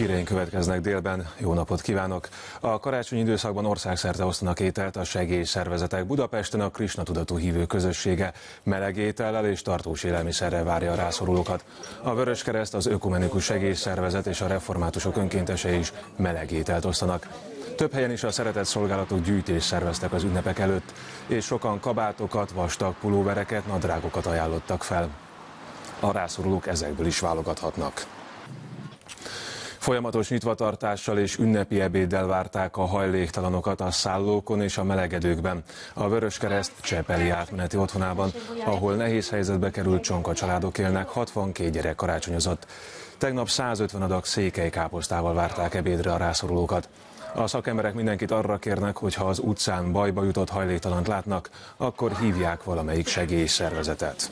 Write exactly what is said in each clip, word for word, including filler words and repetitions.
Híreink következnek délben. Jó napot kívánok! A karácsonyi időszakban országszerte osztanak ételt a segélyszervezetek. Budapesten a Krisna tudatú hívő közössége meleg étellel és tartós élelmiszerrel várja a rászorulókat. A Vöröskereszt, az Ökumenikus Segélyszervezet és a reformátusok önkéntesei is meleg ételt osztanak. Több helyen is a szeretetszolgálatok gyűjtést szerveztek az ünnepek előtt, és sokan kabátokat, vastag pulóvereket, nadrágokat ajánlottak fel. A rászorulók ezekből is válogathatnak. Folyamatos nyitvatartással és ünnepi ebéddel várták a hajléktalanokat a szállókon és a melegedőkben. A Vöröskereszt Csepeli átmeneti otthonában, ahol nehéz helyzetbe került csonka családok élnek, hatvankét gyerek karácsonyozott. Tegnap százötven adag székely káposztával várták ebédre a rászorulókat. A szakemberek mindenkit arra kérnek, hogy ha az utcán bajba jutott hajléktalant látnak, akkor hívják valamelyik segélyszervezetet.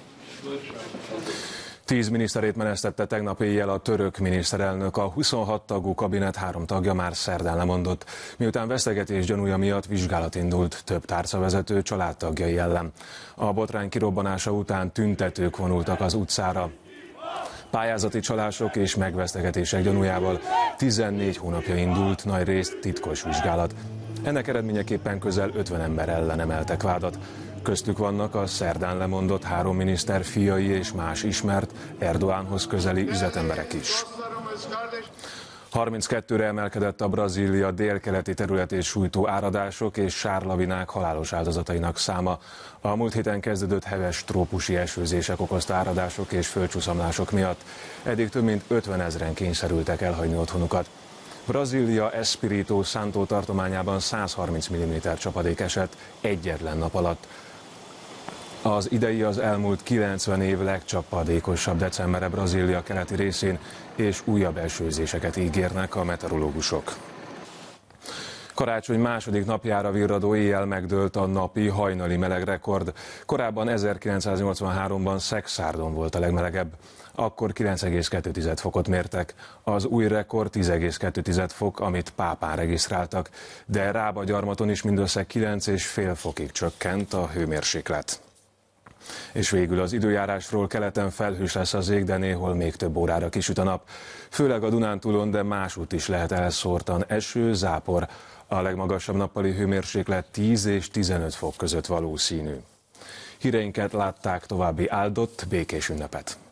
Tíz miniszterét menesztette tegnap éjjel a török miniszterelnök, a huszonhat tagú kabinet három tagja már szerdán lemondott, miután vesztegetés gyanúja miatt vizsgálat indult több tárcavezető családtagjai ellen. A botrány kirobbanása után tüntetők vonultak az utcára. Pályázati csalások és megvesztegetések gyanújával tizennégy hónapja indult nagyrészt titkos vizsgálat. Ennek eredményeképpen közel ötven ember ellen emeltek vádat. Köztük vannak a szerdán lemondott három miniszter fiai és más ismert, Erdoğanhoz közeli üzletemberek is. harminckettőre emelkedett a Brazília délkeleti területét sújtó áradások és sárlavinák halálos áldozatainak száma. A múlt héten kezdődött heves trópusi esőzések okozta áradások és földcsúszamlások miatt. Eddig több mint ötvenezren kényszerültek elhagyni otthonukat. Brazília Espírito Santo tartományában százharminc milliméter csapadék esett egyetlen nap alatt. Az idei az elmúlt kilencven év legcsapadékosabb decembere Brazília keleti részén, és újabb esőzéseket ígérnek a meteorológusok. Karácsony második napjára virradó éjjel megdőlt a napi hajnali melegrekord. Korábban ezerkilencszáznyolcvanháromban Szekszárdon volt a legmelegebb. Akkor kilenc egész kettő fokot mértek. Az új rekord tíz egész kettő fok, amit Pápán regisztráltak, de Rába-Gyarmaton is mindössze kilenc egész öt fokig csökkent a hőmérséklet. És végül az időjárásról: keleten felhős lesz az ég, de néhol még több órára kisüt a nap. Főleg a Dunántúlon, de másútt is lehet elszórtan eső, zápor. A legmagasabb nappali hőmérséklet tíz és tizenöt fok között valószínű. Híreinket látták, további áldott, békés ünnepet!